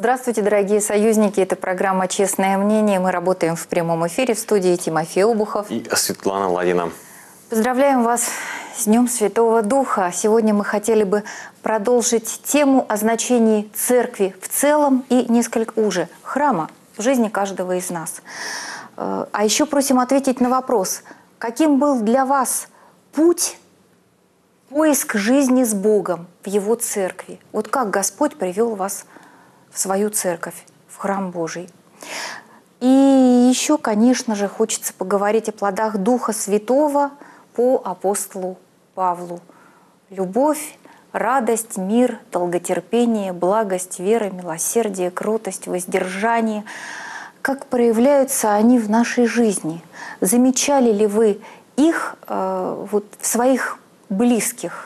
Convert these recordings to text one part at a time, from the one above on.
Здравствуйте, дорогие союзники. Это программа «Честное мнение». Мы работаем в прямом эфире. В студии Тимофей Обухов и Светлана Ладина. Поздравляем вас с Днем Святого Духа. Сегодня мы хотели бы продолжить тему о значении церкви в целом и несколько уже храма в жизни каждого из нас. А еще просим ответить на вопрос, каким был для вас путь, поиск жизни с Богом в Его церкви? Вот как Господь привел вас в свою церковь, в храм Божий. И еще, конечно же, хочется поговорить о плодах Духа Святого по апостолу Павлу. Любовь, радость, мир, долготерпение, благость, вера, милосердие, кротость, воздержание. Как проявляются они в нашей жизни? Замечали ли вы их в своих близких?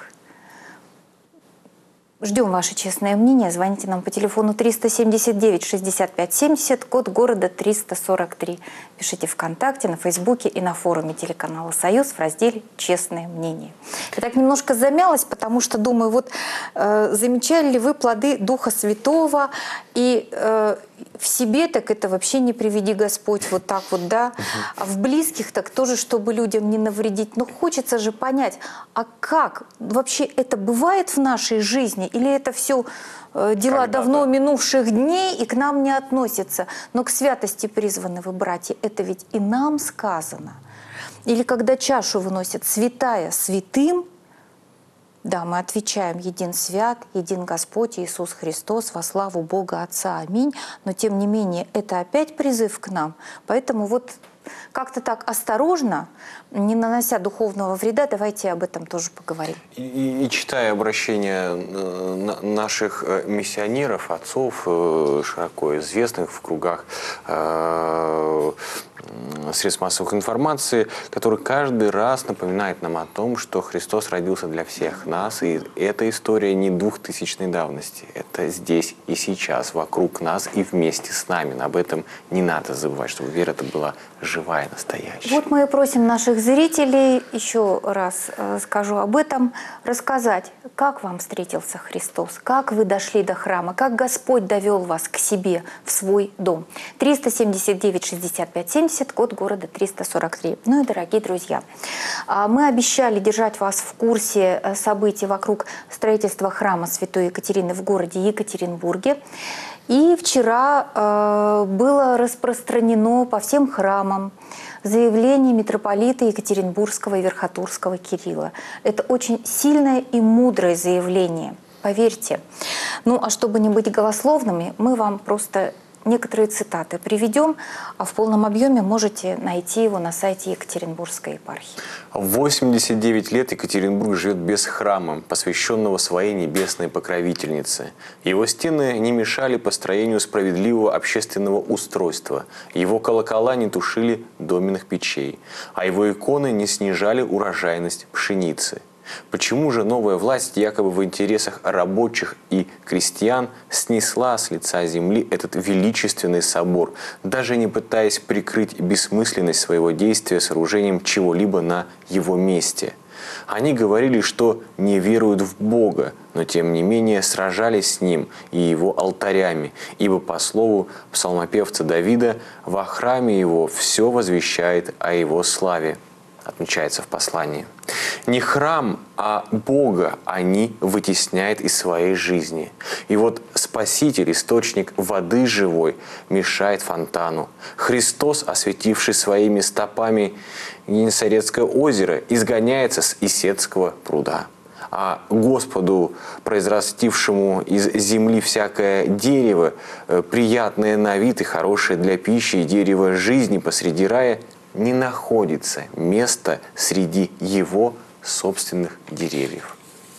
Ждем ваше честное мнение. Звоните нам по телефону 379-65-70, код города 343. Пишите ВКонтакте, на Фейсбуке и на форуме телеканала «Союз» в разделе «Честное мнение». Я так немножко замялась, потому что думаю, вот замечали ли вы плоды Духа Святого и в себе так это вообще не приведи Господь, вот так вот, да, а в близких так тоже, чтобы людям не навредить. Но хочется же понять, а как вообще это бывает в нашей жизни, или это все дела давно минувших дней и к нам не относятся, но к святости призваны вы, братья, это ведь и нам сказано. Или когда чашу выносят святая святым, да, мы отвечаем: един свят, един Господь Иисус Христос, во славу Бога Отца, аминь. Но тем не менее, это опять призыв к нам. Поэтому вот как-то так осторожно, не нанося духовного вреда, давайте об этом тоже поговорим. И читая обращения наших миссионеров, отцов, широко известных в кругах средств массовой информации, который каждый раз напоминает нам о том, что Христос родился для всех нас, и эта история не 2000-летней давности. Это здесь и сейчас, вокруг нас и вместе с нами. Об этом не надо забывать, чтобы вера-то была живая, настоящая. Вот мы и просим наших зрителей, еще раз скажу об этом, рассказать, как вам встретился Христос, как вы дошли до храма, как Господь довел вас к себе, в свой дом. 379-65-70, код города 343. Ну и, дорогие друзья, мы обещали держать вас в курсе событий вокруг строительства храма Святой Екатерины в городе Екатеринбурге. И вчера было распространено по всем храмам заявление митрополита Екатеринбургского и Верхотурского Кирилла. Это очень сильное и мудрое заявление, поверьте. Ну а чтобы не быть голословными, мы вам просто некоторые цитаты приведем, а в полном объеме можете найти его на сайте Екатеринбургской епархии. 89 лет Екатеринбург живет без храма, посвященного своей небесной покровительнице. Его стены не мешали построению справедливого общественного устройства, его колокола не тушили доменных печей, а его иконы не снижали урожайность пшеницы. Почему же новая власть, якобы в интересах рабочих и крестьян, снесла с лица земли этот величественный собор, даже не пытаясь прикрыть бессмысленность своего действия сооружением чего-либо на его месте? Они говорили, что не веруют в Бога, но тем не менее сражались с Ним и Его алтарями, ибо, по слову псалмопевца Давида, во храме Его все возвещает о Его славе. Отмечается в послании. Не храм, а Бога они вытесняют из своей жизни. И вот Спаситель, источник воды живой, мешает фонтану. Христос, осветивший своими стопами Генесарецкое озеро, изгоняется с Исетского пруда. А Господу, произрастившему из земли всякое дерево, приятное на вид и хорошее для пищи, и дерево жизни посреди рая, не находится места среди его собственных деревьев.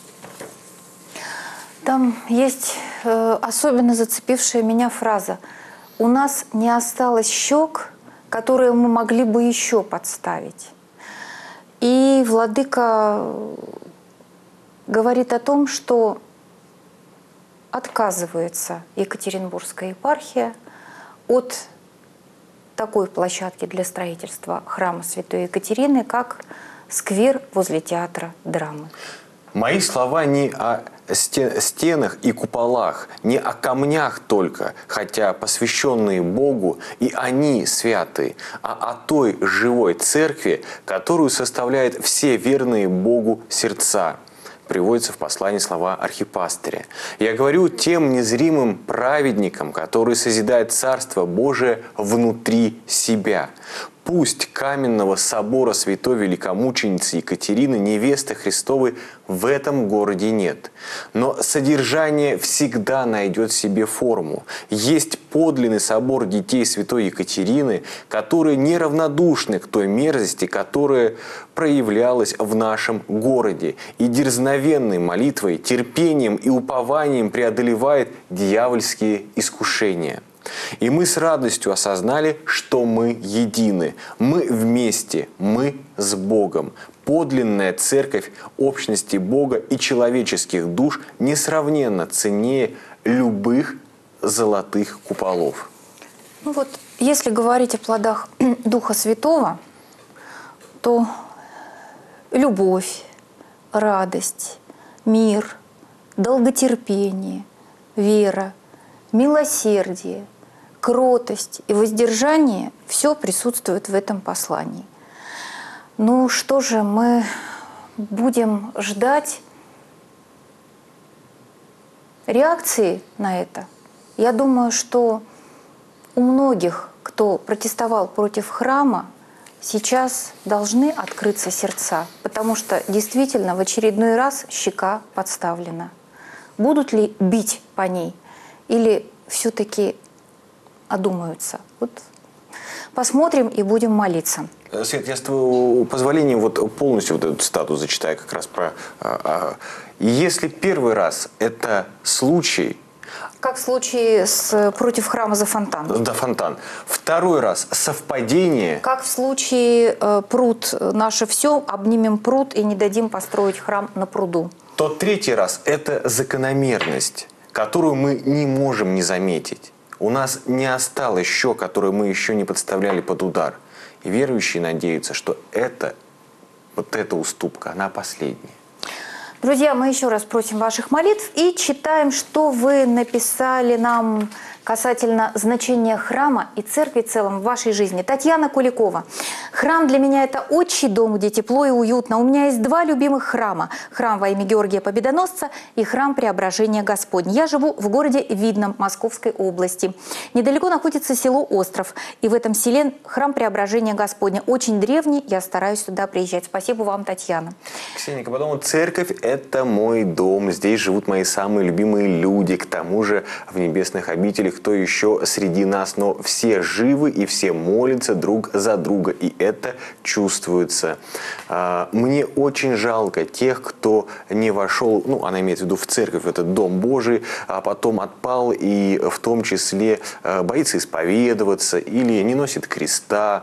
Там есть особенно зацепившая меня фраза: «У нас не осталось щек, которые мы могли бы еще подставить». И владыка говорит о том, что отказывается Екатеринбургская епархия от такой площадки для строительства храма Святой Екатерины, как сквер возле театра драмы. Мои слова не о стенах и куполах, не о камнях только, хотя посвященные Богу и они святы, а о той живой церкви, которую составляют все верные Богу сердца. Приводятся в послании слова архипастыря. «Я говорю тем незримым праведникам, которые созидают Царство Божие внутри себя. Пусть каменного собора святой великомученицы Екатерины, невесты Христовой, в этом городе нет. Но содержание всегда найдет себе форму. Есть подлинный собор детей святой Екатерины, которые неравнодушны к той мерзости, которая проявлялась в нашем городе, и дерзновенной молитвой, терпением и упованием преодолевает дьявольские искушения. И мы с радостью осознали, что мы едины, мы вместе, мы с Богом. Подлинная церковь общности Бога и человеческих душ несравненно ценнее любых золотых куполов». Ну вот, если говорить о плодах Духа Святого, то любовь, радость, мир, долготерпение, вера, милосердие, кротость и воздержание – все присутствует в этом послании. Ну что же, мы будем ждать реакции на это. Я думаю, что у многих, кто протестовал против храма, сейчас должны открыться сердца, потому что действительно в очередной раз щека подставлена. Будут ли бить по ней или все-таки одумаются? Вот посмотрим и будем молиться. Свет, я с твоего позволения полностью этот статус зачитаю как раз про... Если первый раз это случай... Как в случае против храма за фонтан. Да, фонтан. Второй раз совпадение... Как в случае пруд наше все, обнимем пруд и не дадим построить храм на пруду. То третий раз это закономерность, которую мы не можем не заметить. У нас не осталось щек, которые мы еще не подставляли под удар. И верующие надеются, что эта уступка, она последняя. Друзья, мы еще раз просим ваших молитв и читаем, что вы написали нам касательно значения храма и церкви в целом в вашей жизни. Татьяна Куликова. Храм для меня – это отчий дом, где тепло и уютно. У меня есть два любимых храма. Храм во имя Георгия Победоносца и храм Преображения Господня. Я живу в городе Видном Московской области. Недалеко находится село Остров. И в этом селе храм Преображения Господня. Очень древний, я стараюсь туда приезжать. Спасибо вам, Татьяна. Ксения Каподонова, церковь – это мой дом. Здесь живут мои самые любимые люди. К тому же в небесных обителях кто еще среди нас, но все живы и все молятся друг за друга, и это чувствуется. Мне очень жалко тех, кто не вошел, она имеется в виду в церковь, в этот Дом Божий, а потом отпал и в том числе боится исповедоваться или не носит креста.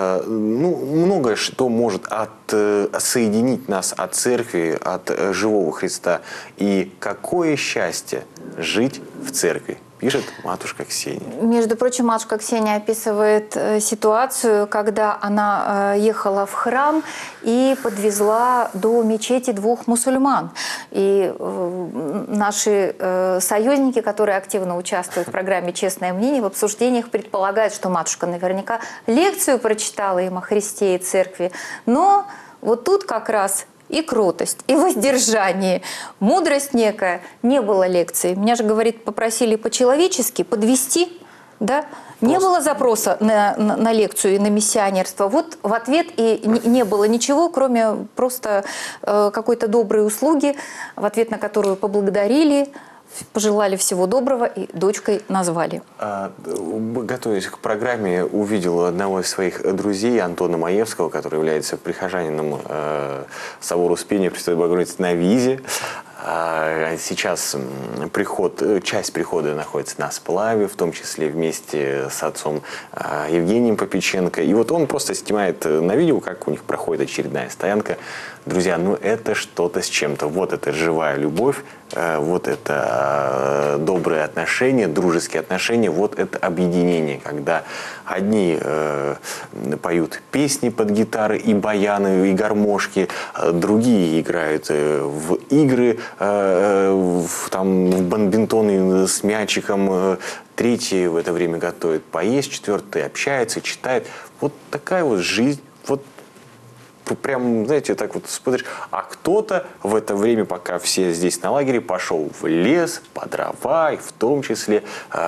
Многое что может соединить нас от церкви, от живого Христа. И какое счастье жить в церкви. Пишет матушка Ксения. Между прочим, матушка Ксения описывает ситуацию, когда она ехала в храм и подвезла до мечети двух мусульман. И наши союзники, которые активно участвуют в программе «Честное мнение», в обсуждениях предполагают, что матушка наверняка лекцию прочитала им о Христе и церкви. Но вот тут как раз... и кротость, и воздержание, мудрость некая. Не было лекции. Меня же, говорит, попросили по-человечески подвести, да? Не было запроса на лекцию и на миссионерство. Вот в ответ и не было ничего, кроме просто какой-то доброй услуги, в ответ на которую поблагодарили, пожелали всего доброго и дочкой назвали. Готовясь к программе, увидел одного из своих друзей, Антона Маевского, который является прихожанином собора Успения Пресвятой Богородицы на Визе. Сейчас часть прихода находится на сплаве, в том числе вместе с отцом Евгением Попеченко. И вот он просто снимает на видео, как у них проходит очередная стоянка. Друзья, это что-то с чем-то. Вот это живая любовь вот это добрые отношения, дружеские отношения, вот это объединение, когда одни поют песни под гитары и баяны, и гармошки, другие играют в игры, там, в бадминтон с мячиком, третьи в это время готовят поесть, четвертый общается, читает. Вот такая вот жизнь, вот прям, знаете, так вот смотришь, а кто-то в это время, пока все здесь на лагере, пошел в лес, по дрова, и в том числе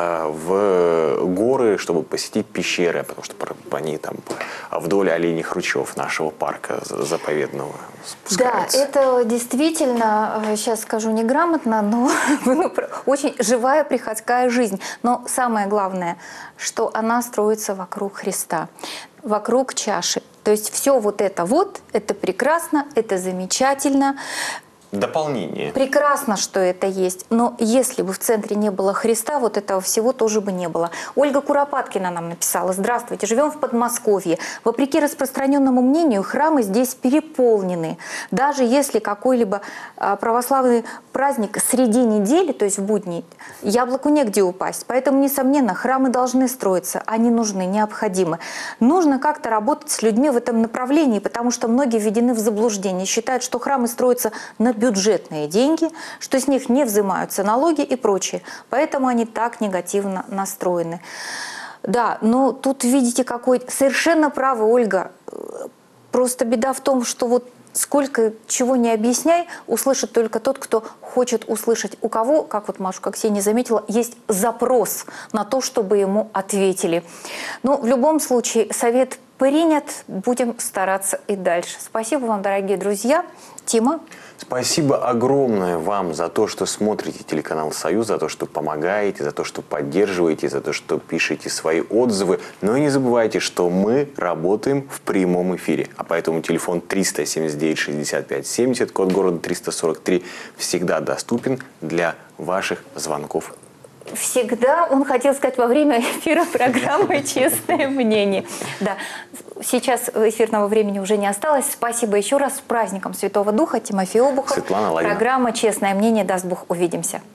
в горы, чтобы посетить пещеры, потому что они там вдоль оленьих ручьев нашего парка заповедного спускаются. Да, это действительно, сейчас скажу неграмотно, но очень живая приходская жизнь. Но самое главное, что она строится вокруг Христа, вокруг чаши. То есть все вот, это прекрасно, это замечательно. Дополнение. Прекрасно, что это есть, но если бы в центре не было Христа, вот этого всего тоже бы не было. Ольга Куропаткина нам написала: «Здравствуйте, живем в Подмосковье. Вопреки распространенному мнению, храмы здесь переполнены. Даже если какой-либо православный праздник среди недели, то есть в будни, яблоку негде упасть. Поэтому, несомненно, храмы должны строиться, они нужны, необходимы. Нужно как-то работать с людьми в этом направлении, потому что многие введены в заблуждение, считают, что храмы строятся на бюджетные деньги, что с них не взимаются налоги и прочее. Поэтому они так негативно настроены». Да, но тут видите, какой... Совершенно правы, Ольга. Просто беда в том, что вот сколько чего не объясняй, услышит только тот, кто хочет услышать. У кого, как вот Машка Ксения заметила, есть запрос на то, чтобы ему ответили. Но в любом случае совет принят, будем стараться и дальше. Спасибо вам, дорогие друзья. Тима? Спасибо огромное вам за то, что смотрите телеканал «Союз», за то, что помогаете, за то, что поддерживаете, за то, что пишете свои отзывы. Но и не забывайте, что мы работаем в прямом эфире. А поэтому телефон 379 65 70, код города 343, всегда доступен для ваших звонков. Всегда, он хотел сказать, во время эфира программы «Честное мнение». Да, сейчас эфирного времени уже не осталось. Спасибо еще раз. С праздником Святого Духа. Тимофей Обухов. Светлана Ларина. Программа «Честное мнение». Даст Бог, увидимся.